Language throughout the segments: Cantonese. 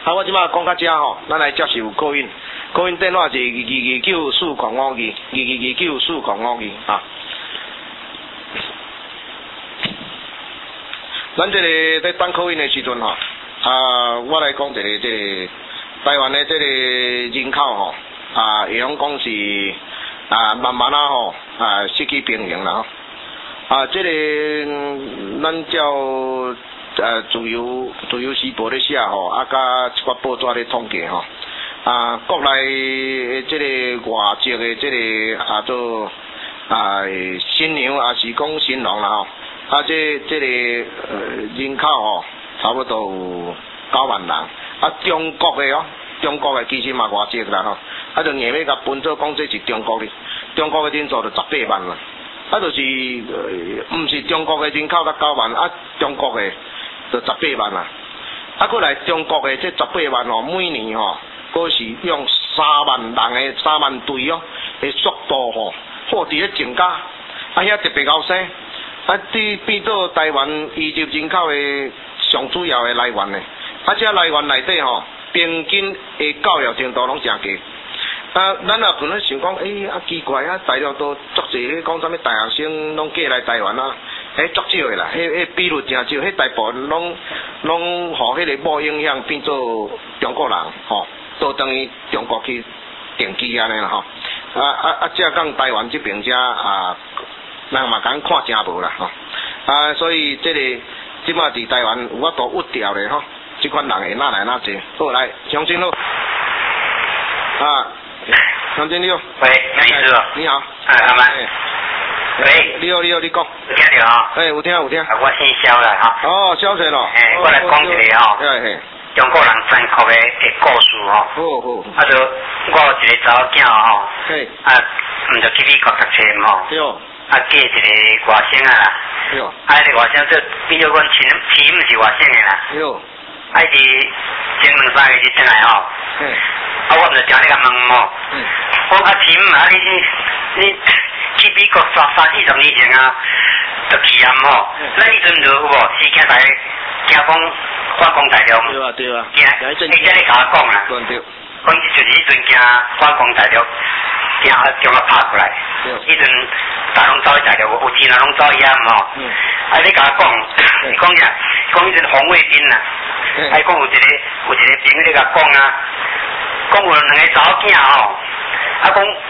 啊，我即马讲到遮吼，咱来接受call in， call in 电话是2294552，2294552啊。咱这个在等call in的时阵吼，我来讲一个这个台湾的这个人口吼，会用讲是慢慢吼失去平衡啦吼，这个咱照自由时报咧写吼，甲一寡报纸咧统计吼，国内这个外籍的这个做新娘也是讲新郎啦吼，这个人口吼差不多有9万人，中国的哦，中国的其实嘛外籍啦吼，就硬要甲分做讲这是中国的，中国的人数就18万啦，就是毋是中国的人口甲9万，中国的就18万啦，过来中国的这18万吼，每年吼，佫是用3万人的3万对哦的速度吼，伫咧增加，遐特别高生，变做台湾移入人口的上主要的来源呢，这来源内底吼，平均的教育程度拢诚低。咱也可能想讲，奇怪大陆都足侪讲啥物大学生拢过来台湾足少的啦，比率诚少，大部分拢互迄个某影响变做中国人吼，都等于中国去定居安尼啦吼，这讲台湾这边人嘛敢看真无啦吼，所以这个即马伫台湾有法度屈掉咧吼，即款人会哪来哪济，好来乡亲咯，乡亲你好， 喂，杨医师哦， 你好， 阿妈，喂， 你好，你讲，有听到哈？ 有听， 我姓肖啦哈。 哦，肖生咯， 我来讲一个吼，中国人残酷的故事吼。好。就我有一个查某囝吼，毋就去美国读册吼。对。嫁一个外省啦。对。迄个外省做比较阮亲毋是外省的啦。对。伊前2-3个月转来吼。我毋就听你甲问吼。我亲你去美国30-40年前就去吼。咱迄阵就有无？时间来惊讲反攻大陆。对啊。惊，你甲我讲啦。对。讲就是迄阵惊反攻大陆，惊中国拍过来。迄阵大拢走去大陆，有钱人拢走去遐吼。你甲我讲，你讲啥？讲迄阵红卫兵啦。讲有一个朋友咧甲讲讲有2个查某囝吼，讲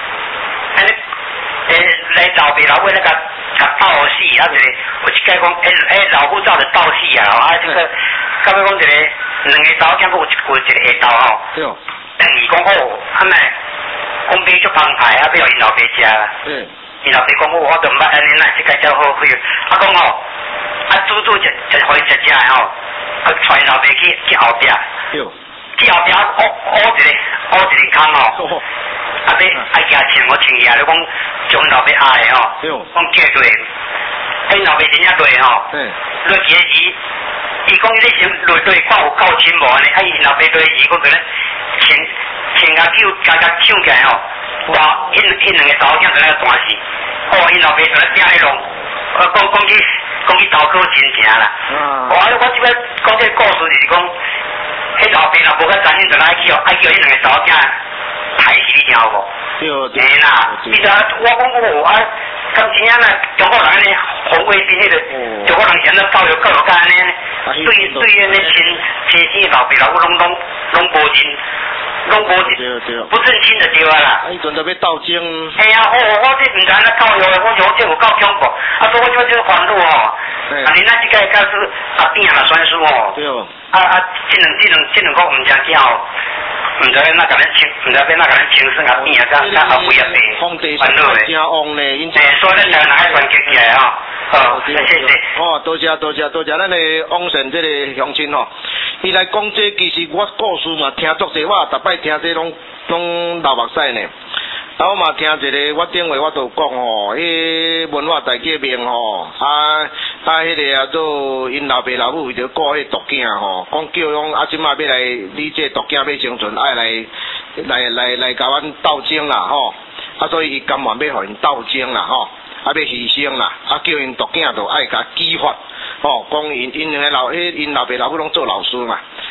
来老爸老母咧甲斗死，有一个讲老母走就斗死啊，这个到尾讲2个查某囝，有一个下斗吼，等于讲好，安尼讲买足澎湃，要互因老爸食啦，因老爸讲好，我都毋捌安尼，那即个才好费，讲吼，煮就互因食的吼，带因老爸去后壁。去后壁挖一个坑吼，要惊穿我穿起来，你讲将老爸压的吼，讲叫对，因老爸真正对吼，落几个字，伊讲你先落对看有够深无安尼，因老爸对字，我可能穿甲手加唱起来吼，哇，因2个查某囝在那断死，因老爸在那拼迄弄，讲去投靠真正啦，我即摆讲这个故事就是讲。迄老爸若无甲जान因，就爱叫迄2个查某囝害死你听有无？对啦，你知我讲敢真正啦，中国人安尼红卫兵迄个，中国人是安怎教育甲安尼，对安尼亲生老爸老母拢无认，不正经就对啊啦。 迄阵就要斗争。 嘿啊，我这毋知安怎教育的，我这有够恐怖，所以我这烦恼吼。恁那即个假使变啦算数吼。对。这两个毋正叫，毋知要哪甲咱清，毋知要哪甲咱清算变啊，甲后尾啊变烦恼嘞。所以咱台湾爱团结起来吼。好，谢谢。 多谢，咱的王神这个乡亲吼，伊来讲这其实我故事嘛听足侪，我逐摆听这拢流目屎呢。我嘛听一个，我顶回我就讲吼，迄文化大革命吼，迄个做因老爸老母为着顾迄独囝吼，讲叫用即马要来，你这独囝要生存，爱来甲阮斗争啦吼，所以伊甘愿要互因斗争啦吼，要牺牲啦，叫因独囝就爱甲激发吼，讲因老爸老母拢做老师嘛，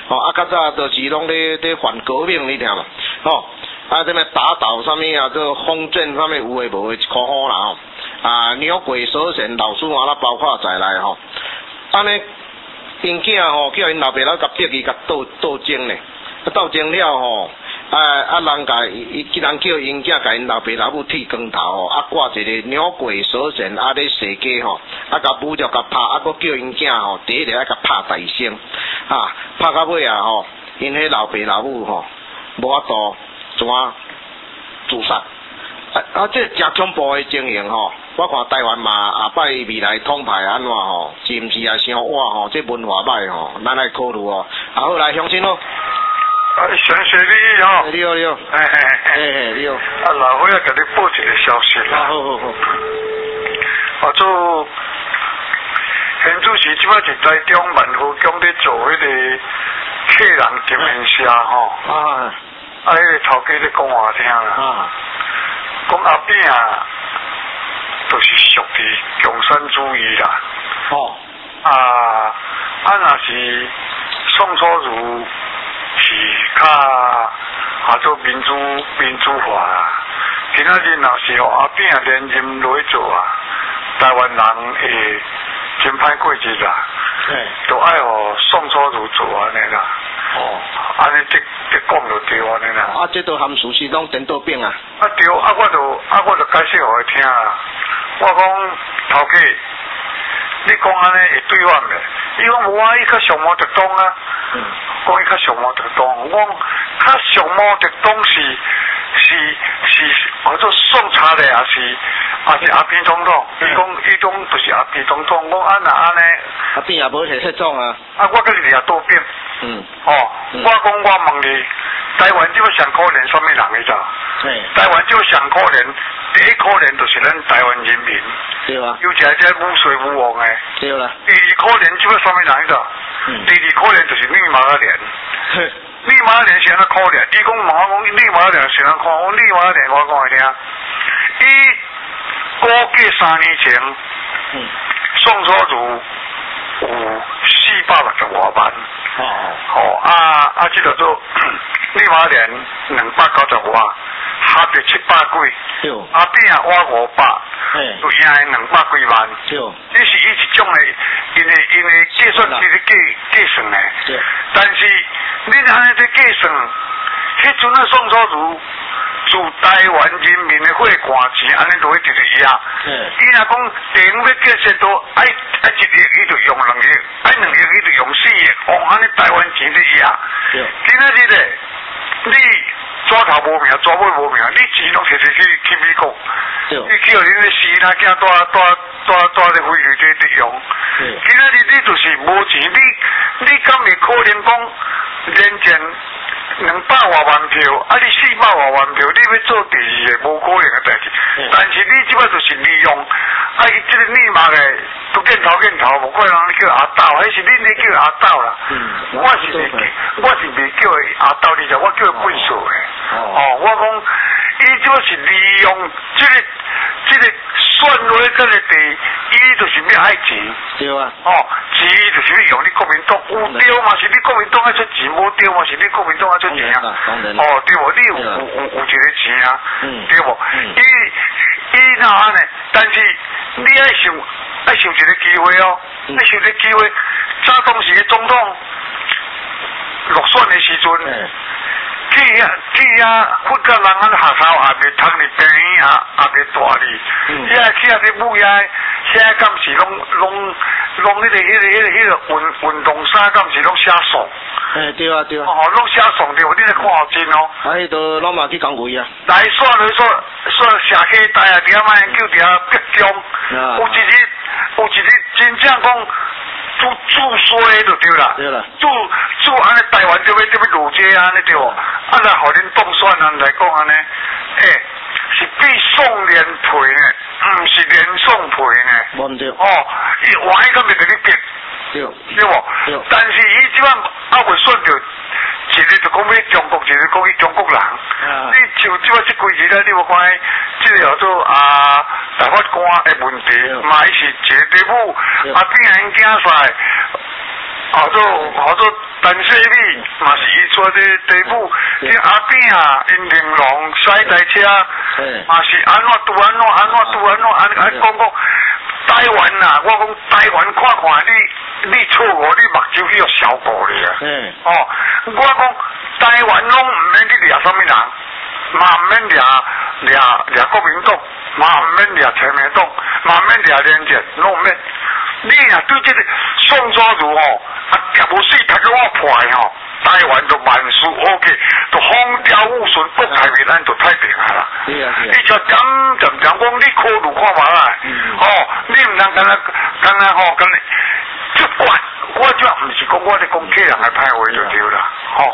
啊，较早就是拢咧反革命，你听嘛，啊，这么打倒上面啊，这封建上面有诶无诶一颗好啦啊，牛鬼蛇神老鼠啊，那包括在内安尼因囝叫因老爸老甲逼伊甲斗争咧，斗争了人甲既然叫因囝甲因老爸老母剃光头挂一个牛鬼蛇神咧设计甲舞着甲拍，搁叫因囝第一日甲拍大声拍到尾因迄老爸老母无法度怎自杀这真恐怖的情形我看台湾嘛下摆未来统派安怎是毋是也伤歪这文化歹咱来考虑好来乡亲谢谢你你好，你好，你好， 老伙仔甲你报一个消息啦，做现主席即摆伫台中万福宫咧做迄个客人金面社迄个头家咧讲我听啦，讲阿扁就是属于共产主义啦，若是宋楚瑜是较做民主化啦，今仔日若是阿扁连任落去做台湾人会真歹过日啦，都爱宋楚瑜做安尼啦。安尼这讲就对安尼啦。 这都含事实拢颠倒变对，我就解释互伊听啦。我讲头家，你讲安尼会对我袂？伊讲无伊较上毛特党讲伊较上毛特党。我讲较上毛特党是做宋查的，也是阿扁总统。伊讲就是阿扁总统。我若安尼， 阿扁也无摕失踪我跟你也倒变。我讲我问你，台湾即摆上可怜什么人你知道？台湾即摆上可怜，第一可怜就是咱台湾人民。 对啊。 有一个无水无王的。 对啦。 第二可怜即摆什么人你知道？第二可怜就是绿马莲。绿马莲是安怎可怜？你讲问我讲绿马莲是安怎看？我绿马莲我讲你听，伊估计3年前，宋楚瑜有460万。这个做立马年290万，合着700几，阿扁我500，就赢200几万。这是伊一种的，因为计算机咧计算的。但是恁安尼咧计算，迄阵宋楚瑜自台湾人民的血汗钱，安尼落去直直压。伊若讲电影要建设到1亿，伊就用2亿；2亿伊就用4亿，安尼台湾钱咧压。今仔日咧，你抓头无命，抓尾无命，你钱拢摕去美国，你去互恁咧死仔囝带咧飞去这用。今仔日你就是无钱，你敢会可能讲连前200多万票，你400多万票，你要做第二个无可能的代志。但是你即摆就是利用，这个立马的都见头，无可能叫阿斗，迄是恁咧叫阿斗啦。我是未叫阿斗，你知我叫他本数的。我讲，伊即摆是利用这个选落这个地，伊就是要爱钱。 对啊。 钱就是要用你国民党，有对嘛是你国民党爱出钱，无对嘛是你国民党爱出钱啊。对无？你有一个钱对无？伊哪安尼？但是你爱想一个机会爱想一个机会。早当时的总统落选的时阵。去或者人安学校也未读哩，病院也未大哩，去咧舞现在敢是拢迄个运动衫敢是拢写爽。 对啊。 拢写爽对，你咧看好真迄都拢嘛去讲位来煞社区台伫卖叫逼中，有一日真正讲。注衰就对啦，注安尼台湾就要落街安尼对无？来互恁当选人来讲安尼，是比宋连赔呢，毋是连宋赔呢。 无对。 伊换伊敢袂甲你逼，对无？但是伊即摆未选着，一日就讲要中国，一日讲伊中国人。你像即摆即几日咧，你有看即个叫做大法官的问题，嘛伊是一个地府，扁因囝婿，做台陈世美嘛是伊做的地府，这阿扁啊，因玲珑驶台车，嘛是安怎拄安讲。台湾呐，我讲台湾看你错误，你目睭去有效果哩啊！哦，我讲台湾拢唔免去掠什么人，嘛唔免掠国民党，嘛唔免掠亲民党，嘛唔免掠连战，拢唔免。你若对这个宋楚瑜吼，啊无水读给我破吼，台湾就万事 OK， 就风调雨顺，国台民安就太平啊啦。你就讲你考虑看嘛啦，你唔通干那吼，干即管，我就唔是讲我咧讲客人来歹话就对啦，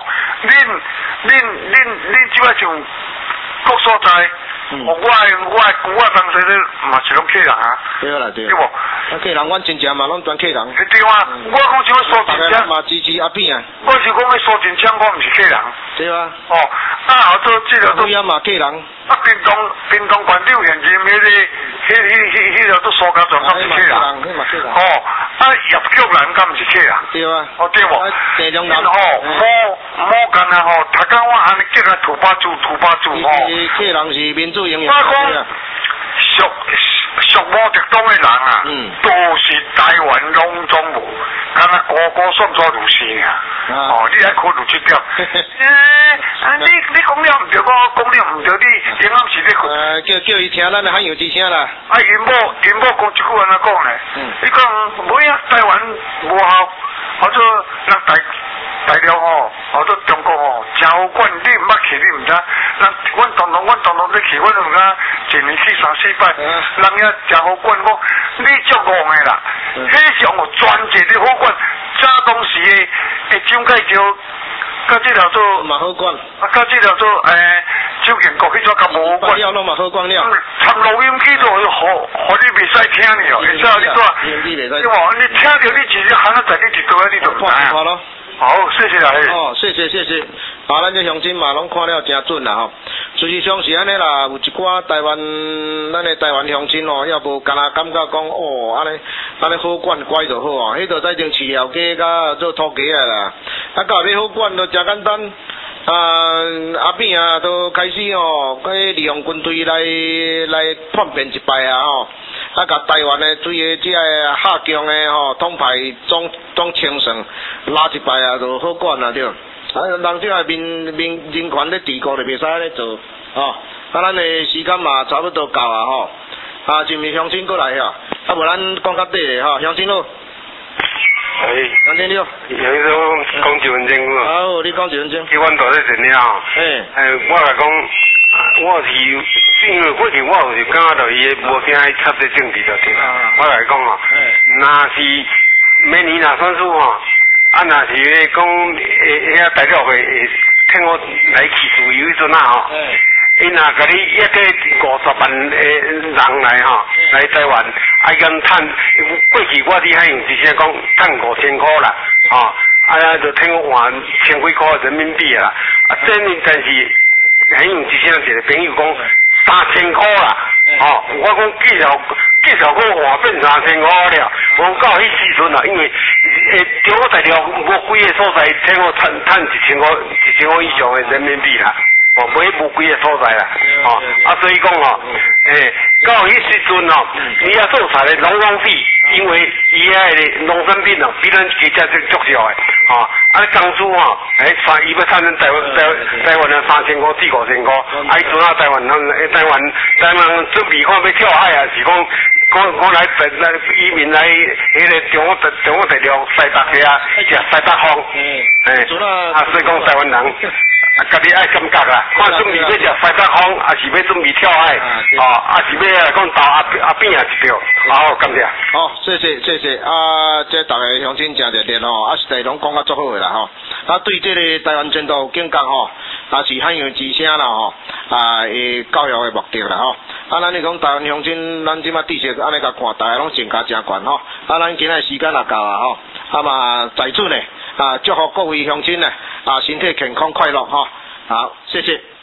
恁即摆像各所在。我当时咧嘛是拢客人啊，对啦对。对无？客人，阮真正嘛拢专客人。对啊，我讲像苏真枪嘛支持阿扁啊。我是讲迄苏真枪，我毋是客人。对啊。后做这个都。嘛客人。啊，屏东县长现任迄个都苏家庄，敢是客人。叶菊兰敢毋是客人。对啊。对无？地中人莫干啊吼，头讲我安尼叫他土巴猪吼。客人是民主。我讲属毛泽东的人啊，都是台湾拢总无，敢若个算错如是啊！你还考虑这点？你讲了唔对，我讲了唔对，你啱是咧叫伊听咱的汉语之声啦。因某讲一句安怎讲咧？你讲每啊台湾无效，或者咱大陆或者中国真好管，你唔捌去，你唔知。阮当当咧去，阮两个一年去3、4摆，人遐真好管。我你足戆的啦，迄种专业的好管，早当时的蒋介石，甲这条做嘛好管，甲这条做周建国迄种较无好管。了拢嘛好管了。插录音机都互你袂使听呢哦，会使你做。对无？你听着你直接喊啊在你一桌，你就唔知啊。好，谢谢啊！谢谢。咱这乡亲嘛，拢看了真准啦吼。事实上是安尼啦，有一寡咱的台湾乡亲也无敢若感觉讲安尼好管乖就好哦。迄个在种饲料鸡甲做土鸡啊啦，到要好管就真简单。阿扁啊，都开始利用军队来叛变一摆啊吼。甲台湾的对个即个下强的统派总清算拉一摆啊，就好管啦对。人即个人权咧治国就袂使安尼做咱的时间嘛差不多到啊是毋是乡亲过来无咱讲较底咧乡亲好。乡亲你好。有种讲1分钟好，你讲1分钟。去阮大咧电了我来讲，我是因为过去我就是感觉到伊无啥爱插在政治就对啦。我来讲若是明年若选输若是讲遐代表会听我来起诉有迄阵伊若甲你约个50万人来台湾，敢趁过去我伫海洋之声讲趁5000块啦就听我换1000几块人民币啦，这呢但是海洋之声一个朋友讲3000块啦，我讲至少我换变3000块了，我到迄时阵因为中国大陆无几个所在听我趁1000块以上的人民币啦。买无几个所在啦，所以讲到迄时阵你要做菜的拢浪费，因为伊遐农产品比咱其他足少的，工资伊要趁咱台湾的3000块、4、5000块，伊阵台湾准备看要跳海啊，是讲来移民来迄个中国大陆西北遐食西北风，所以讲台湾人。家己爱感觉啦，看准备要食西北风，还是要准备跳海，还是要讲投阿扁啊一票，好，感谢。谢谢这大家乡亲真热烈实在拢讲较足好的啦对这个台湾前途警觉是汉语之声啦教育的目的啦咱你讲台湾乡亲，咱即马知识安尼甲看，大家拢成家真悬咱今仔时间也到啊嘛在此呢祝福各位乡亲呢身体健康快乐好，谢谢。